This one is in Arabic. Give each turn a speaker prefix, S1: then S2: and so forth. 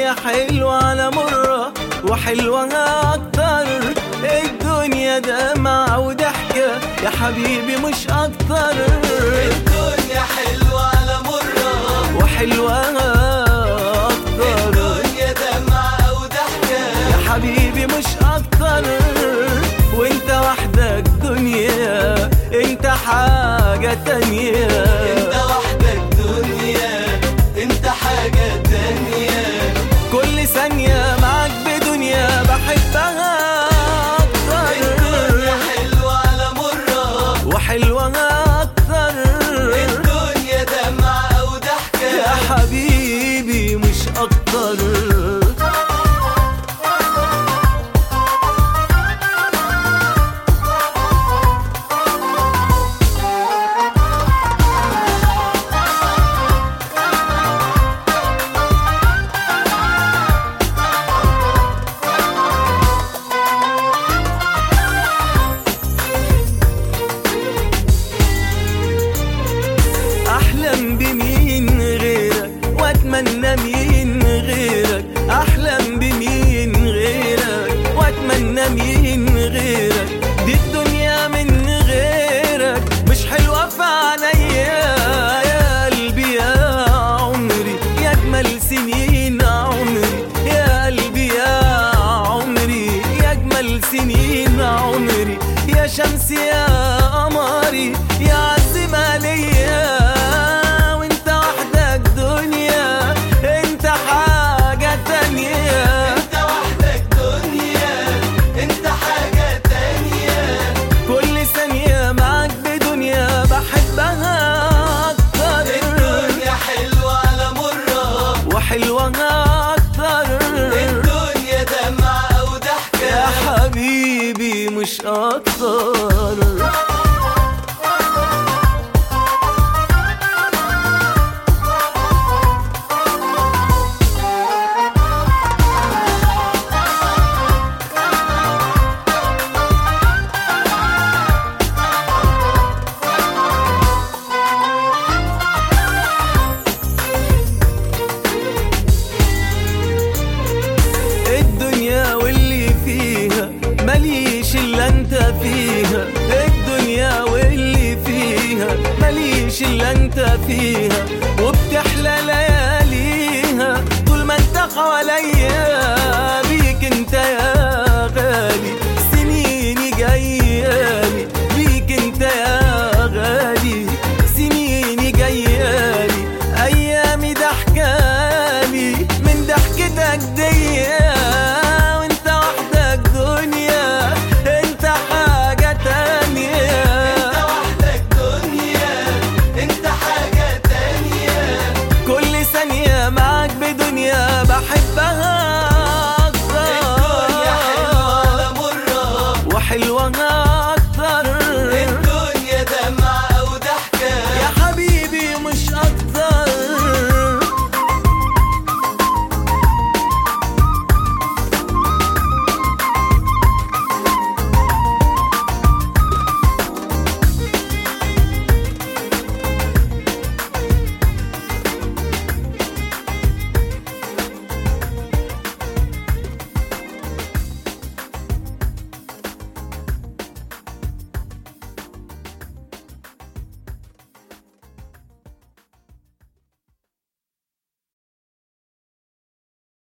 S1: الدنيا حلوة على مرة وحلوة أكتر. الدنيا دمعة وضحكة يا حبيبي مش أكتر.
S2: الدنيا حلوة على مرة
S1: وحلوة أكتر.
S2: الدنيا دمعة وضحكة
S1: يا حبيبي مش أكتر. وانت وحدك دنيا، انت حاجة تانية.
S2: انت وحدك دنيا، انت حاجة تانية.
S1: كل ثانية معاك بدنيا بحبها أكتر.
S2: الدنيا حلوة على مرة
S1: وحلوة أكتر.
S2: الدنيا دمعة وضحكة
S1: يا حبيبي مش أكتر. أحلم بمين غيرك وأتمنى مين غيرك. أحلم بمين غيرك وأتمنى مين غيرك. دي الدنيا من غيرك مش حلوة في عينيا. يا قلبي يا عمري يا أجمل سنين عمري. يا قلبي يا عمري يا أجمل سنين عمري. يا شمسي يا قمري يا عزيمة ليا. حلوة أكتر.
S2: الدنيا دمعة وضحكة
S1: يا حبيبي مش أكتر. الدنيا واللي فيها ماليش إلا أنت فيها. الدنيا واللي فيها ماليش إلا أنت فيها. وبتحلى لياليها طول ما أنت حواليا.